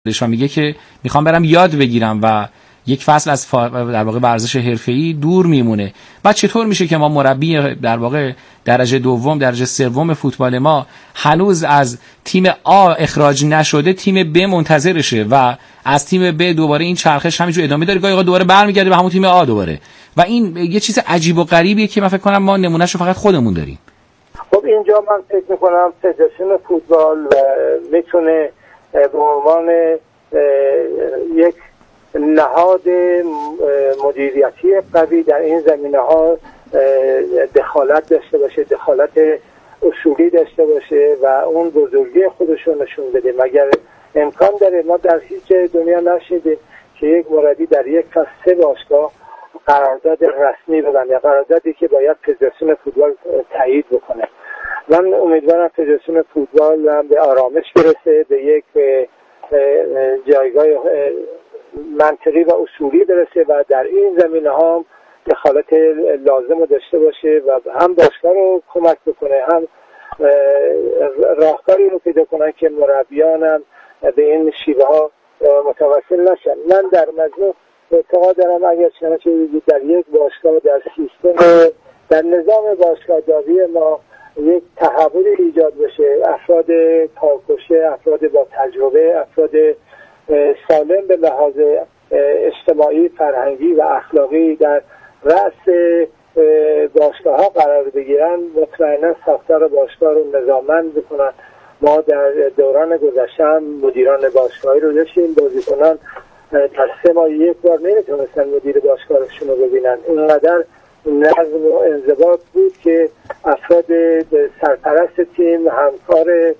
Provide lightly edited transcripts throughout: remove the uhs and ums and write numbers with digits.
و میگه که میخوام برم یاد بگیرم و یک فصل از در واقع ورزش حرفه‌ای دور میمونه. بعد چطور میشه که ما مربی در واقع درجه دوم درجه سوم فوتبال ما هنوز از تیم آ اخراج نشده تیم ب منتظرشه و از تیم ب دوباره این چرخش همینجوری ادامه داره، گاهی دوباره برمیگرده به همون تیم آ دوباره، و این یه چیز عجیب و غریبیه که من فکر کنم ما نمونهشو فقط خودمون داریم. خب اینجا من فکر میکنم فدراسیون فوتبال میتونه به عنوان یک نهاد مدیریتی قوی در این زمینه‌ها دخالت داشته باشه، دخالت اصولی داشته باشه و اون بزرگی خودش رو نشون بده. مگر امکان داره ما در هیچ دنیا نشیده که یک مربی در یک فصل 3 باشگاه قرارداد رسمی ببنده، قراردادی که باید فدراسیون فوتبال تایید بکنه. من امیدوارم فدراسیون فوتبال هم به آرامش برسه، به یک جایگاه منطقی و اصولی برسه و در این زمینه‌ها هم دخالت لازم رو داشته باشه و هم باشگاه رو کمک بکنه، هم راهکاری رو پیدا کنن که مربیان هم به این شیوه ها متوسل نشن. من در مجموع اعتقاد دارم اگر چنانچه در یک باشگاه در سیستم در نظام باشگاهداری ما یک تحول ایجاد بشه، افراد کارکشه، افراد با تجربه، افراد سالم به لحاظ اجتماعی، فرهنگی و اخلاقی در رأس باشگاه ها قرار بگیرن، مطمئنا ساختار باشگاه رو نظاممند بکنن. ما در دوران گذشته هم مدیران باشگاهی رو داشتیم، بازیکنان تا 3 ماه یک بار نمیتونستن مدیر باشگاهشون رو ببینن. اینقدر نظم و انضباط بود که افراد سرپرست تیم، همکار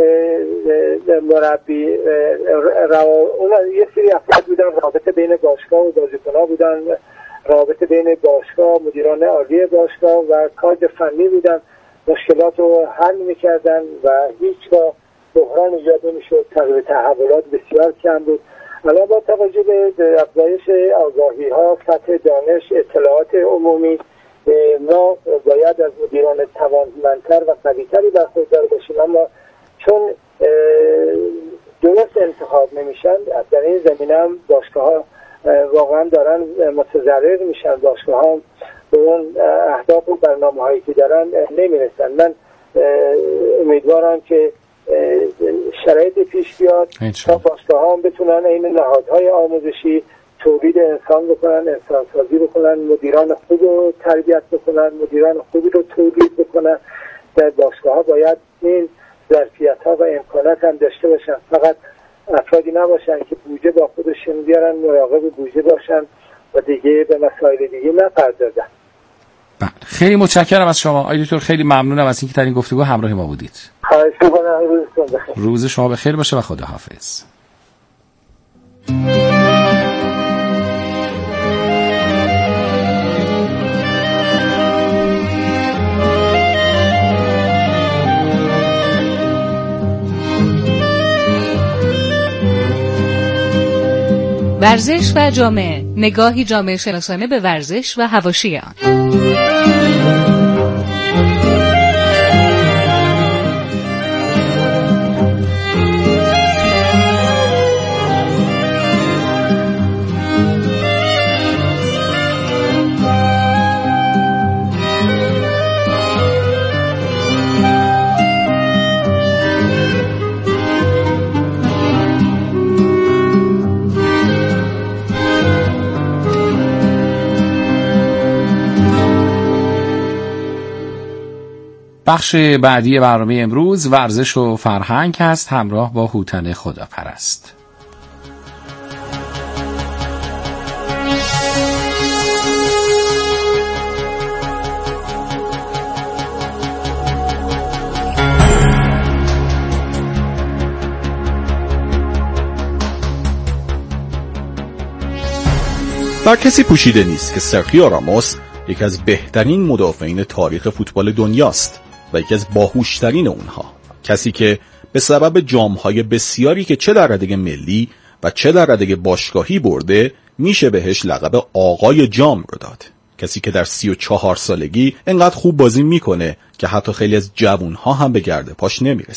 مربی، اون یه سری افراد بودن، رابطه بین باشگاه و بازیکن‌ها بودن، رابطه بین باشگاه، مدیران عالی باشگاه و کادر فنی بودن، مشکلات رو حل می‌کردن و هیچگاه بحران ایجاد نمی‌شد. تحولات بسیار کم بود. الان با توجه به افزایش آگاهی‌ها، سطح دانش، اطلاعات عمومی، ما باید از مدیران توانمندتر و قوی‌تری برخوردار باشیم، اما چون درست انتخاب نمیشن در این زمینه هم باشگاه‌ها واقعا دارن متضرر میشن، باشگاه‌ها به اون اهداف و برنامه‌هایی که دارن نمیرسن. من امیدوارم که شرایط پیش بیاد تا باشگاه‌ها هم بتونن این نهادهای آموزشی تولید انسان بکنن، انسانسازی بکنن، مدیران خوب رو تربیت بکنن، مدیران خوبی رو تولید بکنن. در باشگاه‌ها باید این ظرفیت‌ها و امکانات هم داشته باشن، فقط افرادی نباشن که بودجه با خودشون بیارن، مراقب بودجه باشن و دیگه به مسائل دیگه نپردازن. خیلی متشکرم از شما آقای دکتر، خیلی ممنونم از اینکه در این گفتگو همراه ما بودید. خواهش می‌کنم. روزتون بخیر. روز شما بخیر باشه و خداحافظ. ورزش و جامعه، نگاهی جامعه شناسانه به ورزش و حواشی آن. بخش بعدی برنامه امروز ورزش و فرهنگ هست، همراه با هوتن خداپرست. بر کسی پوشیده نیست که سرخیو راموس یکی از بهترین مدافعین تاریخ فوتبال دنیاست و یکی از باهوشترین اونها، کسی که به سبب جام‌های بسیاری که چه در رده ملی و چه در رده باشگاهی برده میشه بهش لقب آقای جام رو داد. کسی که در 34 سالگی انقدر خوب بازی میکنه که حتی خیلی از جوانها هم به گرد پاش نمیرسن.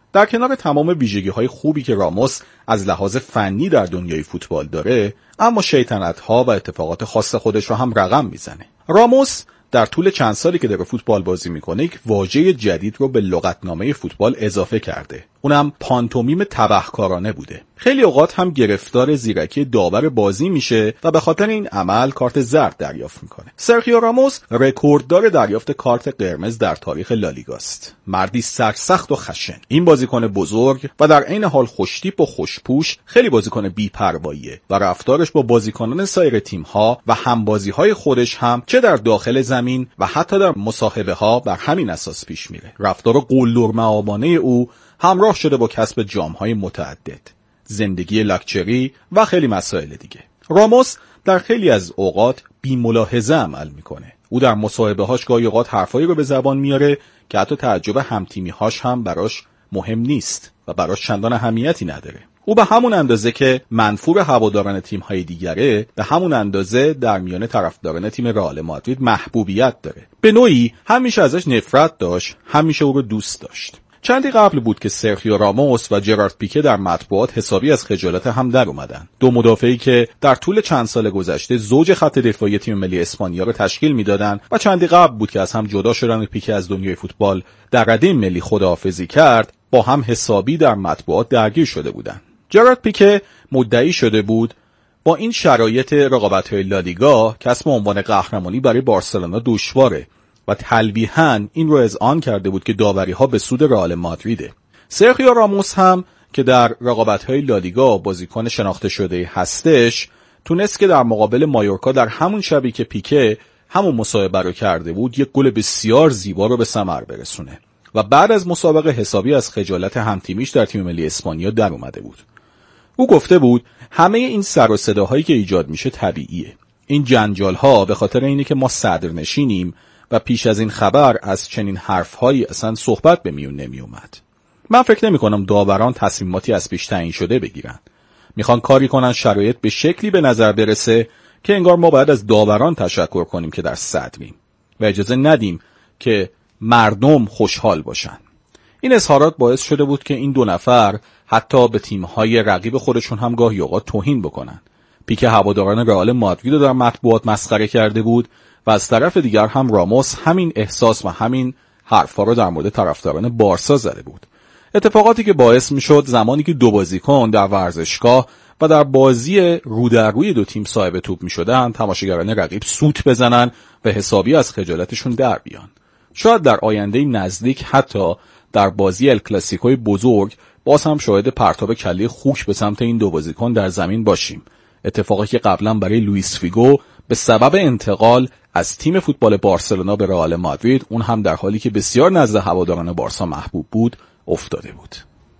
در کنار تمام ویژگی‌های خوبی که راموس از لحاظ فنی در دنیای فوتبال داره، اما شیطنت‌ها و اتفاقات خاص خودش رو هم رقم میزنه. راموس در طول چند سالی که داره فوتبال بازی میکنه یک واژه جدید رو به لغتنامه فوتبال اضافه کرده. اونم پانتومیم تبهکارانه بوده. خیلی اوقات هم گرفتار زیرکی داور بازی میشه و به خاطر این عمل کارت زرد دریافت میکنه. سرخیو راموس رکورددار دریافت کارت قرمز در تاریخ لالیگاست. مردی سرسخت و خشن. این بازیکن بزرگ و در عین حال خوشتیپ و خوشپوش خیلی بازیکن بی‌پرواییه و رفتارش با بازیکنان سایر تیم‌ها و همبازی‌های خودش هم چه در داخل زمین و حتی در مصاحبه‌ها بر همین اساس پیش میره. رفتار قلدرمآبانه او همراه شده با کسب جام‌های متعدد، زندگی لاکچری و خیلی مسائل دیگه. راموس در خیلی از اوقات بی‌ملاحظه عمل میکنه. او در مصاحبه‌هاش گاهی اوقات حرفایی رو به زبان میاره که حتی تعجب همتیمی‌هاش هم براش مهم نیست و براش چندان اهمیتی نداره. او به همون اندازه که منفور هواداران تیم‌های دیگره، به همون اندازه در میان طرفداران تیم رئال مادرید محبوبیت داره. به نوعی همیشه ازش نفرت داشت، همیشه او رو دوست داشت. چندی قبل بود که سرخیو راموس و جرارد پیکه در مطبوعات حسابی از خجالت هم در اومدن. دو مدافعی که در طول چند سال گذشته زوج خط دفاعی تیم ملی اسپانیا رو تشکیل میدادن و چندی قبل بود که از هم جدا شدن و پیکه از دنیای فوتبال در رده ملی خداحافظی کرد، با هم حسابی در مطبوعات درگیر شده بودن. جرارد پیکه مدعی شده بود با این شرایط رقابت‌های لالیگا کسب عنوان قهرمانی برای بارسلونا دشواره و تلویحاً این رو اذعان کرده بود که داوری‌ها به سود رئال مادریده. سرخیو راموس هم که در رقابت‌های لالیگا بازیکن شناخته شده هستش، تونست که در مقابل مایورکا در همون شبی که پیکه همون مسابقه رو کرده بود یک گل بسیار زیبا رو به ثمر برسونه و بعد از مسابقه حسابی از خجالت همتیمیش در تیم ملی اسپانیا در اومده بود. او گفته بود همه این سر و صداهایی که ایجاد میشه طبیعیه. این جنجال‌ها به خاطر اینه که ما صدرنشینیم و پیش از این خبر از چنین حرف‌هایی اصلا صحبت به میون نمی اومد. من فکر نمی کنم داوران تصمیماتی از پیش تعیین شده بگیرن. میخوان کاری کنن شرایط به شکلی به نظر برسه که انگار ما باید از داوران تشکر کنیم که در صدریم و اجازه ندیم که مردم خوشحال باشن. این اظهارات باعث شده بود که این دو نفر حتی به تیم‌های رقیب خودشون هم گاهی اوقات توهین بکنن. پیکه هواداران رئال مادرید رو در مطبوعات مسخره کرده بود و از طرف دیگر هم راموس همین احساس و همین حرفا رو در مورد طرفداران بارسا زده بود. اتفاقاتی که باعث میشد زمانی که دو بازیکن در ورزشگاه و در بازی رو در روی دو تیم صاحب توپ میشدن، تماشاگران رقیب سوت بزنن و حسابی از خجالتشون در بیان. شاید در آینده نزدیک حتی در بازی ال کلاسیکوی بزرگ باز هم شاهد پرتاب کله خوک به سمت این دو بازیکن در زمین باشیم. اتفاقی که قبلا برای لوئیس فیگو به سبب انتقال از تیم فوتبال بارسلونا به رئال مادرید، اون هم در حالی که بسیار نزد هواداران بارسا محبوب بود، افتاده بود.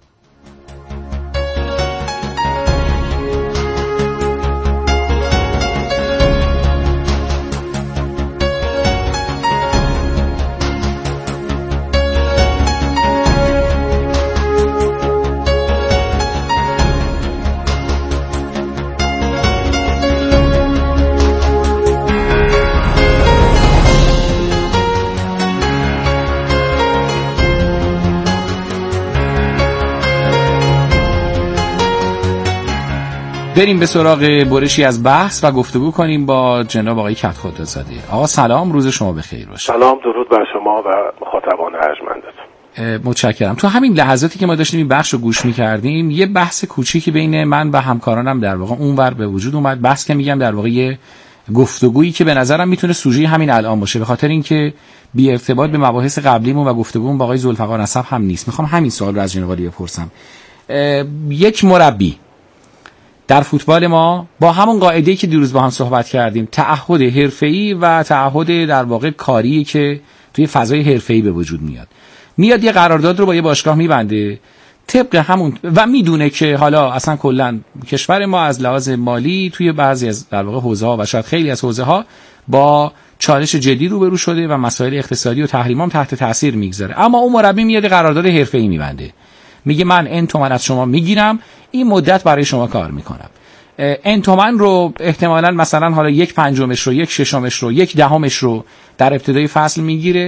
بریم به سراغ برشی از بحث و گفتگو کنیم با جناب آقای کدخدازاده. آقا سلام، روز شما بخیر باشه. سلام، درود بر شما و مخاطبان ارجمندتون. متشکرم. تو همین لحظاتی که ما داشتیم این بخش رو گوش می‌کردیم، یه بحث کوچیکی بین من و همکارانم در واقع اونور به وجود اومد. بحث که میگم در واقع یه گفتگویی که به نظرم میتونه سوژه همین الان باشه، به خاطر اینکه بی ارتباط به مباحث قبلیمون و گفتگومون با آقای ذوالفقار نسب هم نیست. میخوام همین سوال رو از جناب عالی بپرسم. یک مربی در فوتبال ما با همون قاعده‌ای که دیروز با هم صحبت کردیم، تعهد حرفه‌ای و تعهد در واقع کاری که توی فضای حرفه‌ای به وجود میاد یه قرارداد رو با یه باشگاه میبنده طبق همون و میدونه که حالا اصلا کلا کشور ما از لحاظ مالی توی بعضی از در واقع حوزه‌ها و شاید خیلی از حوزه‌ها با چالش جدی روبرو شده و مسائل اقتصادی و تحریم‌ها تحت تاثیر میگذاره، اما اون مربی میاد قرارداد حرفه‌ای میبنده، میگه من این تومن از شما میگیرم، این مدت برای شما کار میکنم. این تومن رو احتمالاً مثلا حالا 1/5 رو 1/6 رو 1/10 رو در ابتدای فصل میگیره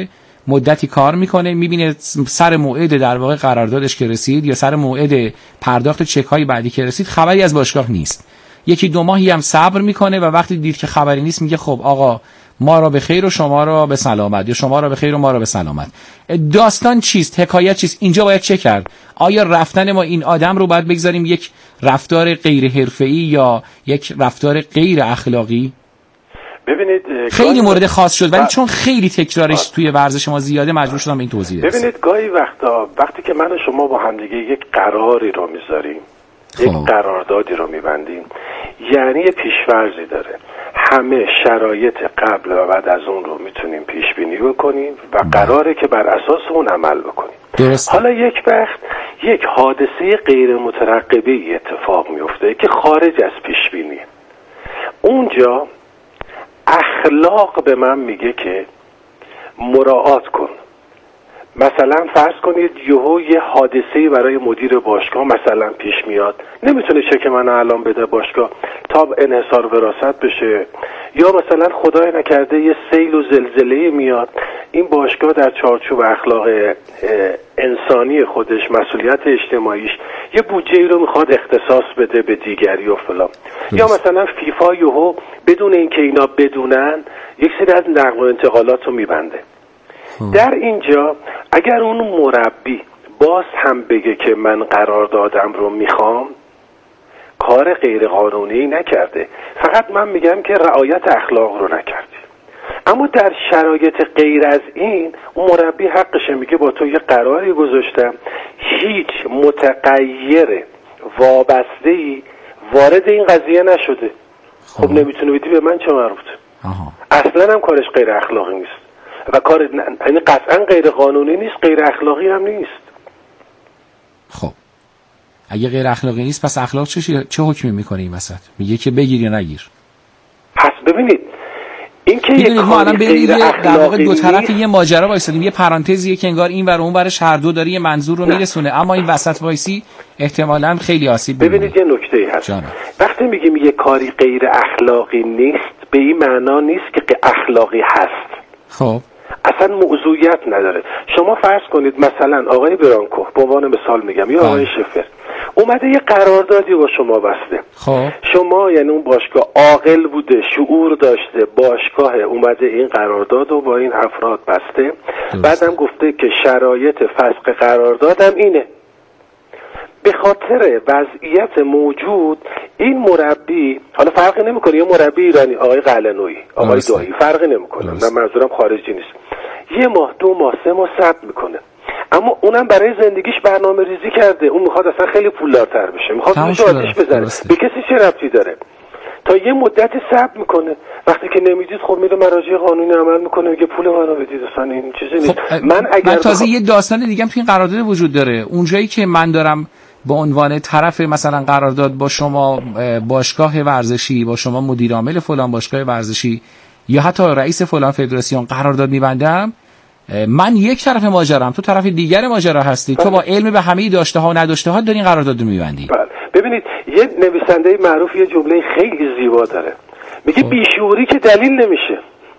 مدتی کار میکنه، میبینه سر موعد در واقع قراردادش که رسید یا سر موعد پرداخت چک‌های بعدی که رسید خبری از باشگاه نیست. یکی دو ماهی هم صبر میکنه و وقتی دید که خبری نیست میگه خب آقا ما را به خیر و شما را به سلامت، یا شما را به خیر و ما را به سلامت. داستان چیست؟ حکایت چیست؟ اینجا باید چه کرد؟ آیا رفتن ما این آدم رو باید بگذاریم یک رفتار غیر حرفه‌ای یا یک رفتار غیر اخلاقی؟ ببینید خیلی مورد خاص شد ولی چون خیلی تکرارش توی ورزش ما زیاده مجبور شدم این توضیح بدم. ببینید گاهی وقتی که من و شما با هم دیگه یک قراری رو میذاریم، یک قراردادی رو میبندیم، یعنی یه پیش‌فرضی داره. همه شرایط قبل و بعد از اون رو میتونیم پیش بینی بکنیم و قراره که بر اساس اون عمل بکنیم. درست. حالا یک وقت یک حادثه غیر مترقبه اتفاق میفته که خارج از پیش بینی. اونجا اخلاق به من میگه که مراعات کن. مثلا فرض کنید یه حادثه‌ای برای مدیر باشگاه مثلا پیش میاد، نمیتونه چک من الان بده باشگاه تا انحصار وراثت بشه، یا مثلا خدای نکرده یه سیل و زلزله میاد، این باشگاه در چارچوب اخلاق انسانی خودش، مسئولیت اجتماعیش، یه بودجه‌ای رو میخواد اختصاص بده به دیگری و فلان، یا مثلا فیفا یهو بدون اینکه اینا بدونن یک سری از نقل و انتقالات رو میبنده. در اینجا اگر اون مربی باز هم بگه که من قراردادم رو میخوام، کار غیر قانونی نکرده، فقط من میگم که رعایت اخلاق رو نکردی. اما در شرایط غیر از این اون مربی حقشه، میگه با تو یه قراری گذاشتم، هیچ متغیر وابسته‌ای وارد این قضیه نشده. خب نمیتونه بدی به من چه مربوطه؟ اصلا هم کارش غیر اخلاقی نیست و کار یعنی قطعا غیر قانونی نیست، غیر اخلاقی هم نیست. خب اگه غیر اخلاقی نیست پس اخلاق چه حکمی میکنه این وسط؟ میگه که بگیر یا نگیر. پس ببینید این که یک ما الان ببینید در واقع دو طرف یه ماجرا وایسادیم، یه پرانتزیه که انگار این ور اون ورش هر دو داره یه منظور رو میرسونه، اما این وسط وایسی احتمالاً خیلی آسیب می‌بینه. ببینید یه نکته‌ای هست. وقتی میگیم یه کاری غیر اخلاقی نیست به این معنا نیست که اخلاقی هست. خب اصلا موضوعیت نداره. شما فرض کنید مثلا آقای برانکو به عنوان مثال میگم یا آقای شفر اومده یه قراردادی با شما بسته. خب شما یعنی اون باشگاه عاقل بوده، شعور داشته، باشگاه اومده این قرارداد رو با این افراد بسته، بعدم گفته که شرایط فسخ قراردادم اینه. به خاطر وضعیت موجود این مربی، حالا فرقی نمیکنه یه مربی ایرانی آقای قلعه‌نویی، آقای دایی، فرقی نمیکنه، نه منظورم خارجی نیست، یه ماه، 2 ماه، 3 ماه صبر میکنه، اما اونم برای زندگیش برنامه ریزی کرده، اون میخواد اصلا خیلی پولدارتر بشه، میخواد روش آتش بزنه، به کسی چه ربطی داره؟ تا یه مدتی صبر میکنه، وقتی که نمیدید خب میره مراجع قانونی عمل میکنه، میگه پول منو بدید، اصلا این چیزی نیست. خب من تازه یه داستان دیگه هم تو این قرارداد وجود داره. اونجایی که من دارم به عنوان طرف مثلا قرارداد با شما باشگاه ورزشی، با شما مدیر عامل فلان باشگاه ورزشی یا حتی رئیس فلان فدراسیون قرارداد میبندم، من یک طرف ماجرام، تو طرف دیگر ماجرا هستی. تو با علم به همه داشته ها و نداشته ها دارین قرارداد رو میبندی. بله. ببینید یه نویسنده معروف یه جمله خیلی زیبا داره، میگه بیشعوری که دلیل نمیشه.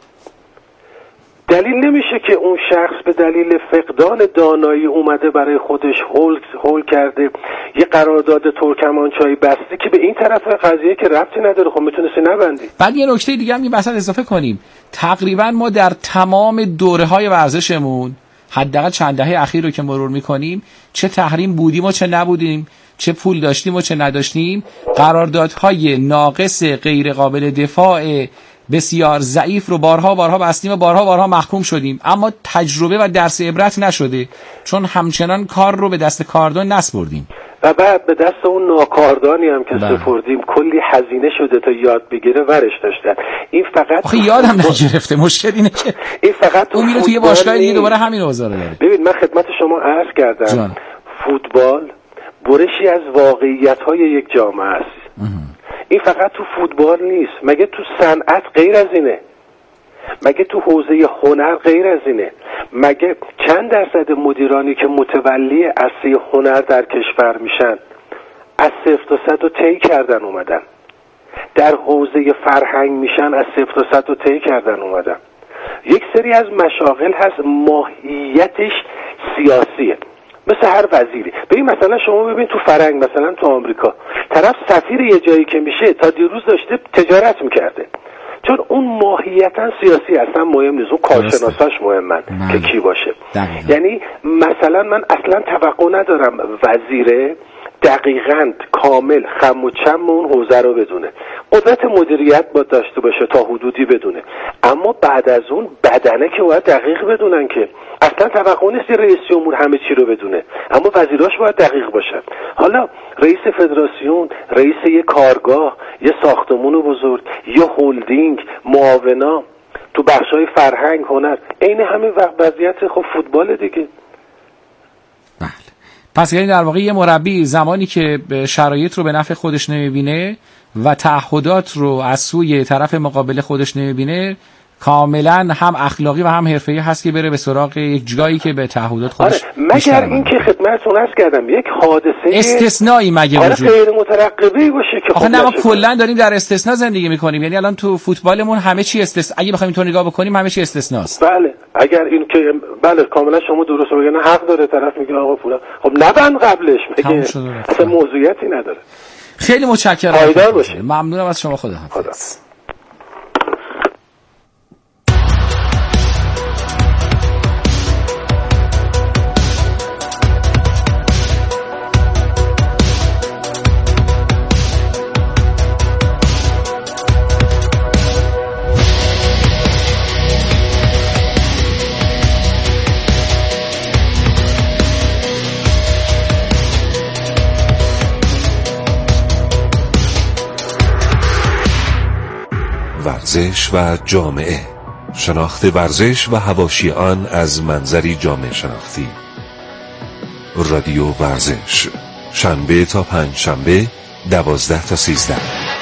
دلیل نمیشه که اون شخص به دلیل فقدان دانایی اومده برای خودش هول کرده یه قرارداد ترکمانچای بسته که به این طرف قضیه که ربطی نداره، خب میتونستی نبندی. بعد یه نکته دیگه هم این وسط اضافه کنیم، تقریبا ما در تمام دوره‌های ورزشمون حداقل چند دهه اخیر رو که مرور می‌کنیم، چه تحریم بودیم و چه نبودیم، چه پول داشتیم و چه نداشتیم، قراردادهای ناقص غیر قابل دفاع بسیار ضعیف رو بارها بستیم و بارها محکوم شدیم، اما تجربه و درس عبرت نشده، چون همچنان کار رو به دست کاردان نسپردیم و بعد به دست اون ناکاردانی هم که سپردیم کلی هزینه شده تا یاد بگیره ورش داشتن. این فقط آخه یادم نگرفته. مشکل اینه که این فقط اون میره توی باشگاه دیگه دوباره همین اوضاع رو داره. ببین من خدمت شما عرض کردم فوتبال برشی از واقعیت‌های یک جامعه است. این فقط تو فوتبال نیست، مگه تو صنعت غیر از اینه؟ مگه تو حوزه هنر غیر از اینه؟ مگه چند درصد مدیرانی که متولی عرصه هنر در کشور میشن از 0 تا 100 رو طی کردن اومدن، در حوزه فرهنگ میشن از 0 تا 100 رو طی کردن اومدن، یک سری از مشاغل هست ماهیتش سیاسیه، مثل هر وزیری. ببین مثلا شما ببین تو فرنگ، مثلا تو آمریکا طرف سفیر یه جایی که میشه تا دیروز داشته تجارت میکرده، چون اون ماهیتا سیاسی اصلا مهم نیست، اون کارشناساش مهمن که کی باشه. یعنی مثلا من اصلا توقع ندارم وزیره دقیقاً کامل خم و چم اون حوزه رو بدونه، قدرت مدیریت باید داشته باشه تا حدودی بدونه، اما بعد از اون بدنه که باید دقیق بدونن، که اصلا توقع نیست رئیس جمهور همه چی رو بدونه، اما وزیراش باید دقیق باشن. حالا رئیس فدراسیون، رئیس یه کارگاه، یه ساختمون بزرگ، یه هلدینگ، معاونا تو بخشای فرهنگ، هنر، عین همین وضعیت خب فوتبال دیگه. پس یعنی در واقع یه مربی زمانی که شرایط رو به نفع خودش نمیبینه و تعهدات رو از سوی طرف مقابل خودش نمیبینه، کاملا هم اخلاقی و هم حرفه‌ای هست که بره به سراغ یک جایی که به تعهدات خودش مگر این که خدمتتون عرض کردم یک حادثه استثنایی مگه وجود غیر مترقبه باشه که آخه ما کلا داریم در استثناء زندگی میکنیم. یعنی الان تو فوتبالمون همه چی اگه بخوایم اینطور نگاه بکنیم همه چی استثناست. بله اگر این که بله کاملا شما درست میگن، حق داره طرف میگه آقا فلان، خب نبند قبلش میگه اصلا موضوعیتی نداره. خیلی متشکرم. پایدار باشه. ممنونم از شما. خداحافظ. ورزش و جامعه، شناخت ورزش و حواشی آن از منظری جامعه شناختی. رادیو ورزش، شنبه تا پنجشنبه 12 تا 13.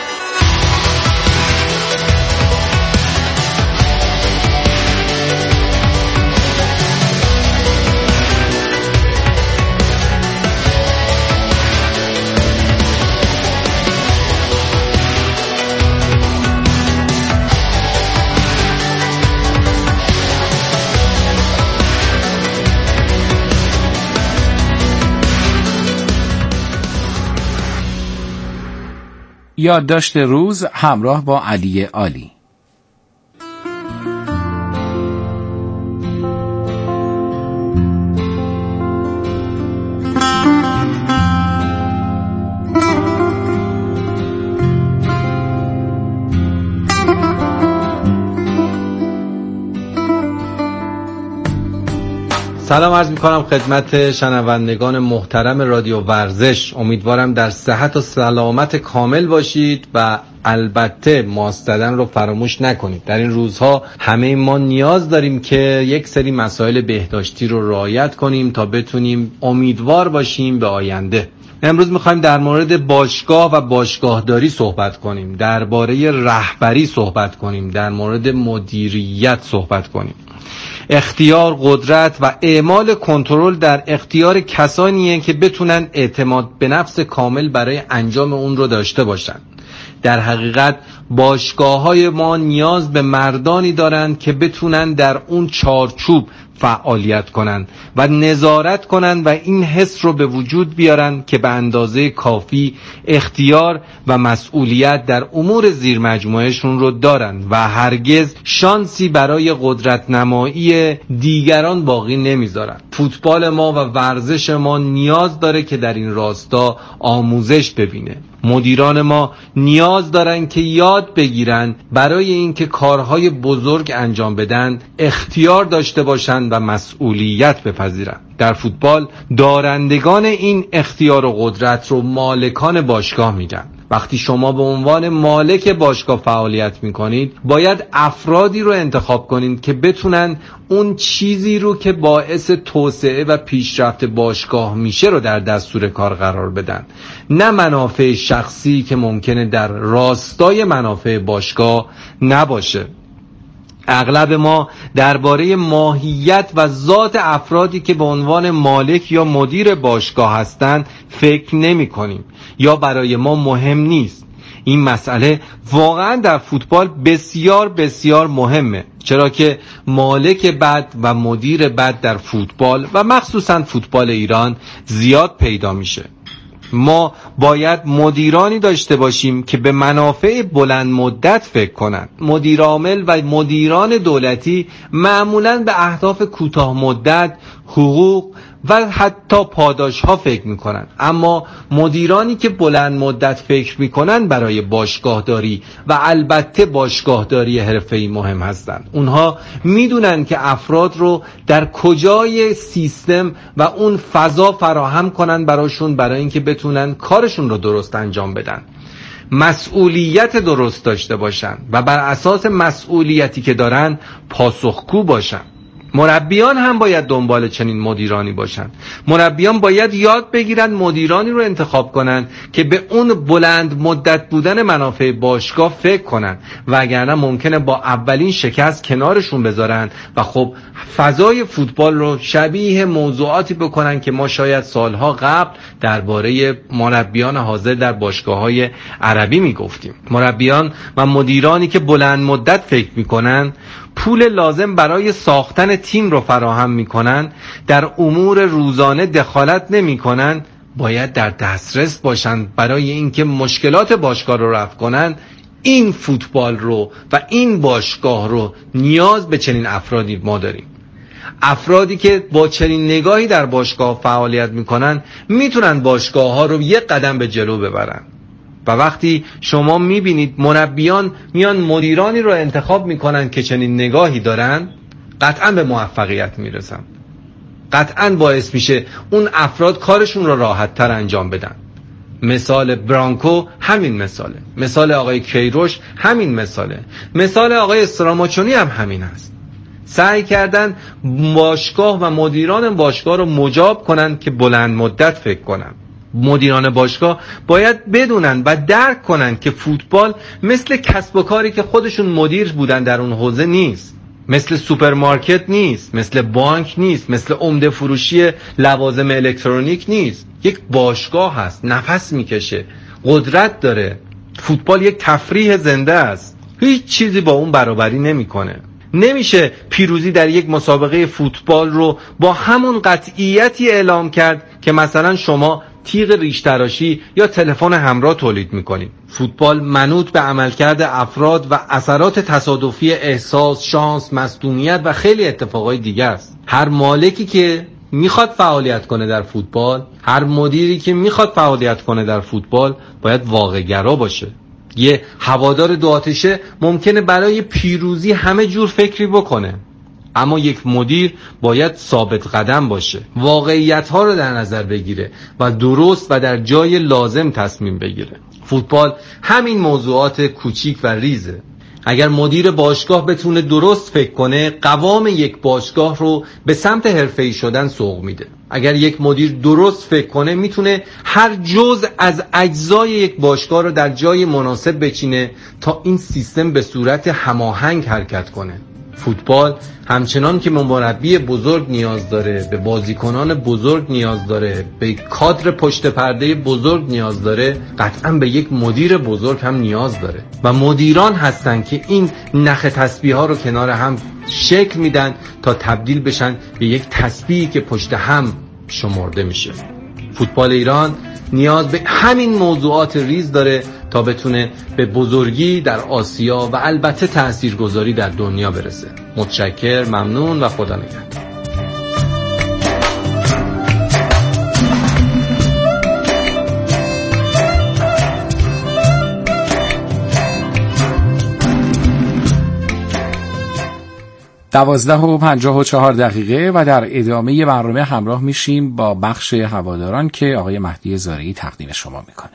یادداشت روز همراه با علی عالی. سلام عرض میکنم خدمت شنوندگان محترم رادیو ورزش. امیدوارم در صحت و سلامت کامل باشید و البته ماسک زدن رو فراموش نکنید. در این روزها همه ما نیاز داریم که یک سری مسائل بهداشتی رو رعایت کنیم تا بتونیم امیدوار باشیم به آینده. امروز میخوایم در مورد باشگاه و باشگاهداری صحبت کنیم، درباره رهبری صحبت کنیم، در مورد مدیریت صحبت کنیم. اختیار، قدرت و اعمال کنترل در اختیار کسانیه که بتونن اعتماد به نفس کامل برای انجام اون رو داشته باشن. در حقیقت باشگاه‌های ما نیاز به مردانی دارند که بتونن در اون چارچوب فعالیت کنن و نظارت کنن و این حس رو به وجود بیارن که به اندازه کافی اختیار و مسئولیت در امور زیر مجموعهشون رو دارن و هرگز شانسی برای قدرت نمایی دیگران باقی نمیذارن. فوتبال ما و ورزش ما نیاز داره که در این راستا آموزش ببینه. مدیران ما نیاز دارن که یاد بگیرن برای اینکه کارهای بزرگ انجام بدن اختیار داشته باشن و مسئولیت بپذیرن. در فوتبال دارندگان این اختیار و قدرت رو مالکان باشگاه میگن. وقتی شما به عنوان مالک باشگاه فعالیت میکنید باید افرادی رو انتخاب کنید که بتونن اون چیزی رو که باعث توسعه و پیشرفت باشگاه میشه رو در دستور کار قرار بدن، نه منافع شخصی که ممکنه در راستای منافع باشگاه نباشه. اغلب ما درباره ماهیت و ذات افرادی که به عنوان مالک یا مدیر باشگاه هستند فکر نمی کنیم یا برای ما مهم نیست. این مسئله واقعا در فوتبال بسیار بسیار مهمه، چرا که مالک بد و مدیر بد در فوتبال و مخصوصا فوتبال ایران زیاد پیدا میشه. ما باید مدیرانی داشته باشیم که به منافع بلند مدت فکر کنند. مدیر عامل و مدیران دولتی معمولاً به اهداف کوتاه مدت، حقوق و حتی پاداش ها فکر میکنن، اما مدیرانی که بلند مدت فکر میکنن برای باشگاهداری و البته باشگاهداری حرفه‌ای مهم هستند. اونها میدونن که افراد رو در کجای سیستم و اون فضا فراهم کنن براشون، برای اینکه بتونن کارشون رو درست انجام بدن، مسئولیت درست داشته باشن و بر اساس مسئولیتی که دارن پاسخگو باشن. مربیان هم باید دنبال چنین مدیرانی باشن. مربیان باید یاد بگیرن مدیرانی رو انتخاب کنن که به اون بلند مدت بودن منافع باشگاه فکر کنن، وگرنه ممکنه با اولین شکست کنارشون بذارن و خب فضای فوتبال رو شبیه موضوعاتی بکنن که ما شاید سالها قبل درباره مربیان حاضر در باشگاه‌های عربی میگفتیم. مربیان و مدیرانی که بلند مدت فکر میکنن، پول لازم برای ساختن تیم رو فراهم میکنن، در امور روزانه دخالت نمیکنن، باید در دسترس باشن برای اینکه مشکلات باشگاه رو رفع کنن. این فوتبال رو و این باشگاه رو نیاز به چنین افرادی ما داریم. افرادی که با چنین نگاهی در باشگاه فعالیت میکنن میتونن باشگاه ها رو یک قدم به جلو ببرن. و وقتی شما میبینید مربیان میان مدیرانی رو انتخاب میکنن که چنین نگاهی دارن، قطعا به موفقیت میرسن. قطعا باعث میشه اون افراد کارشون رو راحت تر انجام بدن. مثال برانکو همین مثاله، مثال آقای کیروش همین مثاله، مثال آقای استراماچونی هم همین است. سعی کردن باشگاه و مدیران باشگاه رو مجاب کنن که بلند مدت فکر کنن. مدیران باشگاه باید بدونن و درک کنن که فوتبال مثل کسب و کاری که خودشون مدیر بودن در اون حوزه نیست، مثل سوپرمارکت نیست، مثل بانک نیست، مثل عمده فروشی لوازم الکترونیک نیست. یک باشگاه هست، نفس میکشه، قدرت داره. فوتبال یک تفریح زنده است، هیچ چیزی با اون برابری نمیکنه. نمیشه پیروزی در یک مسابقه فوتبال رو با همون قطعیتی اعلام کرد که مثلا شما تیغ ریش تراشی یا تلفن همراه تولید میکنید. فوتبال منوط به عملکرد افراد و اثرات تصادفی احساس، شانس، مصدومیت و خیلی اتفاقای دیگه است. هر مالکی که میخواد فعالیت کنه در فوتبال، هر مدیری که میخواد فعالیت کنه در فوتبال باید واقع‌گرا باشه. یه هوادار دو آتشه ممکنه برای پیروزی همه جور فکری بکنه، اما یک مدیر باید ثابت قدم باشه، واقعیت‌ها رو در نظر بگیره و درست و در جای لازم تصمیم بگیره. فوتبال همین موضوعات کوچیک و ریزه. اگر مدیر باشگاه بتونه درست فکر کنه، قوام یک باشگاه رو به سمت حرفه‌ای شدن سوق میده. اگر یک مدیر درست فکر کنه، میتونه هر جزء از اجزای یک باشگاه رو در جای مناسب بچینه تا این سیستم به صورت هماهنگ حرکت کنه. فوتبال همچنان که به مربی بزرگ نیاز داره، به بازیکنان بزرگ نیاز داره، به کادر پشت پرده بزرگ نیاز داره، قطعا به یک مدیر بزرگ هم نیاز داره و مدیران هستن که این نخ تسبیح ها رو کنار هم شکل میدن تا تبدیل بشن به یک تسبیحی که پشت هم شمرده میشه. فوتبال ایران نیاز به همین موضوعات ریز داره تا بتونه به بزرگی در آسیا و البته تاثیرگذاری در دنیا برسه. متشکر، ممنون و خدا نگهدار. دوازده و 54 دقیقه و در ادامه برنامه همراه میشیم با بخش هواداران که آقای مهدی زارعی تقدیم شما میکنه.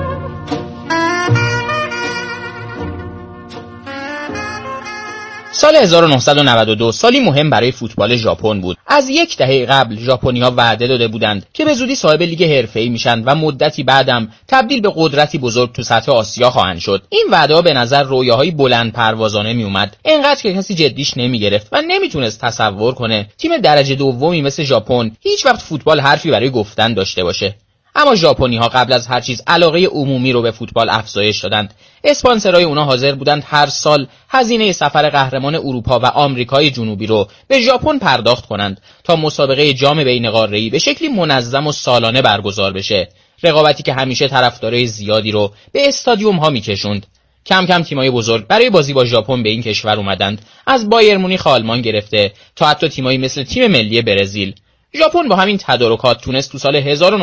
سال 1992 سالی مهم برای فوتبال ژاپن بود. از یک دهه قبل ژاپنی‌ها وعده داده بودند که به زودی صاحب لیگ حرفه‌ای میشن و مدتی بعدم تبدیل به قدرتی بزرگ تو سطح آسیا خواهند شد. این وعده‌ها به نظر رویاهای بلند پروازانه می اومد، اینقدر که کسی جدیش نمیگرفت و نمیتونست تصور کنه تیم درجه دومی مثل ژاپن هیچ وقت فوتبال حرفی برای گفتن داشته باشه. اما ژاپنی‌ها قبل از هر چیز علاقه عمومی رو به فوتبال افزایش دادند. اسپانسرای اونا حاضر بودند هر سال هزینه سفر قهرمان اروپا و آمریکای جنوبی رو به ژاپن پرداخت کنند تا مسابقه جام بین‌قاره‌ای به شکلی منظم و سالانه برگزار بشه. رقابتی که همیشه طرفدارای زیادی رو به استادیوم‌ها می‌کشوند. کم کم تیمای بزرگ برای بازی با ژاپن به این کشور اومدند، از بایر مونیخ آلمان گرفته تا حتی تیمایی مثل تیم ملی برزیل. ژاپن با همین تدارکات تونست تو سال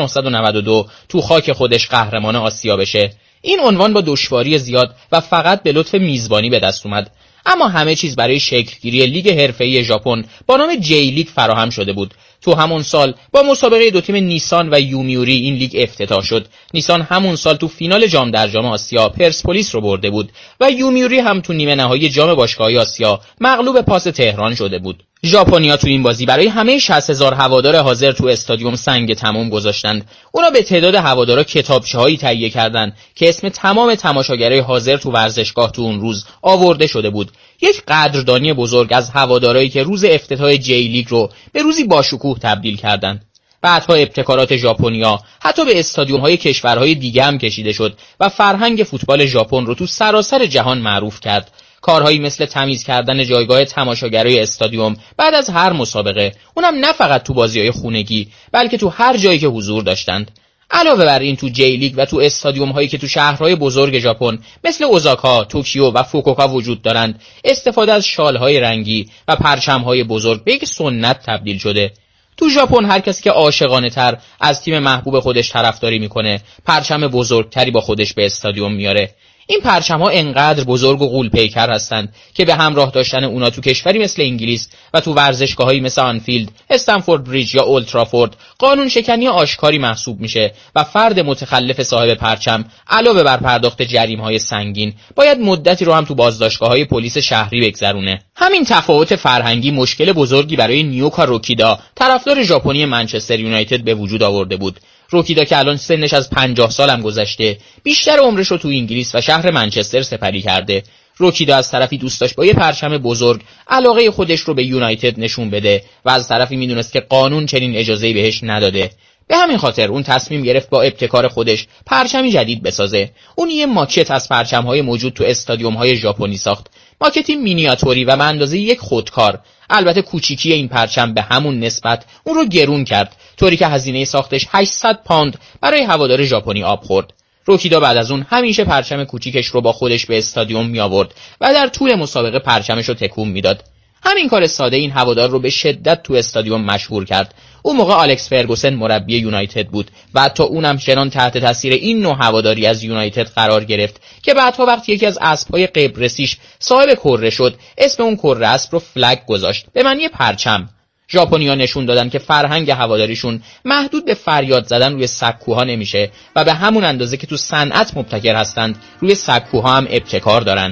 1992 تو خاک خودش قهرمان آسیا بشه. این عنوان با دشواری زیاد و فقط به لطف میزبانی به دست اومد، اما همه چیز برای شکلگیری لیگ حرفه‌ای ژاپن با نام جی لیگ فراهم شده بود. تو همون سال با مسابقه دو تیم نیسان و یومیوری این لیگ افتتاح شد. نیسان همون سال تو فینال جام در جام آسیا پرسپولیس رو برده بود و یومیوری هم تو نیمه نهایی جام باشگاه‌های آسیا مغلوب پاس تهران شده بود. ژاپنیا تو این بازی برای همه 60,000 هوادار حاضر تو استادیوم سنگ تمام گذاشتند. اونا به تعداد هوادارا کتابچه‌هایی تهیه کردند که اسم تمام تماشاگرای حاضر تو ورزشگاه تو اون روز آورده شده بود. یک قدردانی بزرگ از هوادارایی که روز افتتاح جی لیگ رو به روزی باشکوه تبدیل کردند. بعدها ابتکارات ژاپنیا حتی به استادیوم‌های کشورهای دیگه هم کشیده شد و فرهنگ فوتبال ژاپن رو تو سراسر جهان معروف کرد. کارهایی مثل تمیز کردن جایگاه تماشاگرای استادیوم بعد از هر مسابقه، اونم نه فقط تو بازی‌های خونگی بلکه تو هر جایی که حضور داشتند. علاوه بر این تو جی لیگ و تو استادیوم هایی که تو شهرهای بزرگ ژاپن مثل اوزاکا، توکیو و فوکوکا وجود دارند، استفاده از شالهای رنگی و پرچمهای بزرگ به یک سنت تبدیل شده. تو ژاپن هر کسی که عاشقانه تر از تیم محبوب خودش طرفداری میکنه، پرچم بزرگتری با خودش به استادیوم میاره. این پرچم‌ها انقدر بزرگ و غول‌پیکر هستند که به همراه داشتن اونا تو کشوری مثل انگلیس و تو ورزشگاه‌هایی مثل آنفیلد، استنفورد بریج یا اولترافورد قانون شکنی آشکاری محسوب میشه و فرد متخلف صاحب پرچم علاوه بر پرداخت جریمه‌های سنگین باید مدتی رو هم تو بازداشتگاه‌های پلیس شهری بگذرونه. همین تفاوت فرهنگی مشکل بزرگی برای نیوکا روکیدا، طرفدار ژاپنی منچستر یونایتد به وجود آورده بود. روکیدا که الان سنش از 50 سال هم گذشته، بیشتر عمرش رو تو انگلیس و شهر منچستر سپری کرده. روکیدا از طرفی دوست داشت با یه پرچم بزرگ علاقه خودش رو به یونایتد نشون بده و از طرفی میدونست که قانون چنین اجازه‌ای بهش نداده. به همین خاطر اون تصمیم گرفت با ابتکار خودش پرچمی جدید بسازه. اون یه ماکت از پرچم‌های موجود تو استادیوم‌های ژاپنی ساخت. ماکتی مینیاتوری و به اندازه یک خودکار. البته کوچیکی این پرچم به همون نسبت اون رو گرون کرد، طوری که هزینه ساختش 800 پوند برای هوادار ژاپنی آب خورد. روکیدا بعد از اون همیشه پرچم کوچیکش رو با خودش به استادیوم می آورد و در طول مسابقه پرچمش رو تکون میداد. همین کار ساده این هوادار رو به شدت تو استادیوم مشهور کرد. اون موقع آلکس فرگوسن مربی یونایتد بود و حتی اونم چنان تحت تاثیر این نوع هواداری از یونایتد قرار گرفت که بعدها وقتی یکی از اسب‌های قبرسیش صاحب کره شد، اسم اون کره اسب رو فلگ گذاشت، به معنی پرچم. ژاپنی‌ها نشون دادن که فرهنگ هواداریشون محدود به فریاد زدن روی سکوها نمیشه و به همون اندازه که تو صنعت مبتکر هستند، روی سکوها هم ابتکار دارند.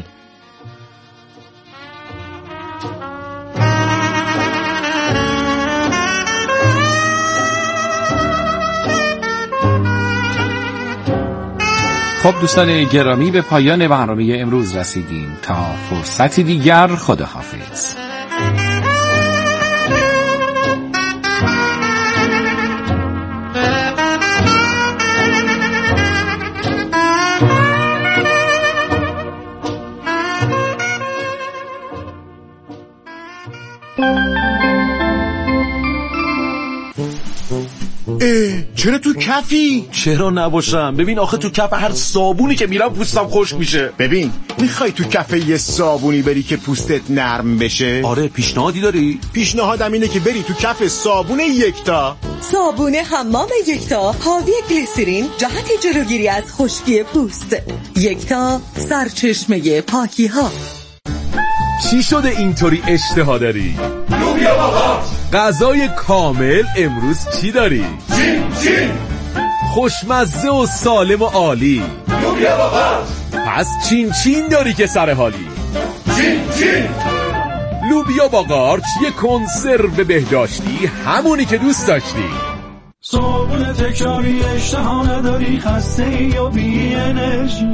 خب دوستان گرامی، به پایان برنامه امروز رسیدیم. تا فرصتی دیگر، خداحافظ. چرا تو کفی؟ چرا نباشم؟ ببین آخه تو کف هر صابونی که میرم پوستم خشک میشه. ببین میخوای تو کف یه صابونی بری که پوستت نرم بشه؟ آره، پیشنهادی داری؟ پیشنهادم اینه که بری تو کف صابون یکتا. صابون حمام یکتا حاوی گلیسرین، جهت جلوگیری از خشکی پوست. یکتا، سرچشمه پاکی ها. چی شده اینطوری اشتها داری؟ لوبیا بابا. غذای کامل امروز چی داری؟ چین. خوشمزه و سالم و عالی. لوبیا بابا. پس چین داری که سر حالی. چین. لوبیا با قارچ، یه کنسرو بهداشتی، همونی که دوست داشتی. صابون تکراری، اشتها نداری، خسته یا بی انرژی،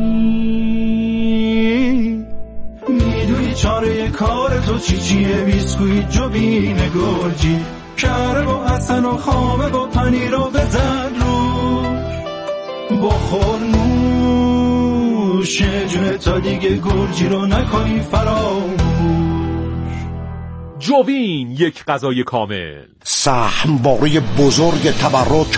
میدونی چاره کار تو چیه؟ بیسکویت جوین گرجی، کره و حسن و خامه و پنیر و بزن روش، بخور نوش جونه تا دیگه گرجی رو نکنی فراموش. جوین، یک غذای کامل. سهم باره بزرگ تبرک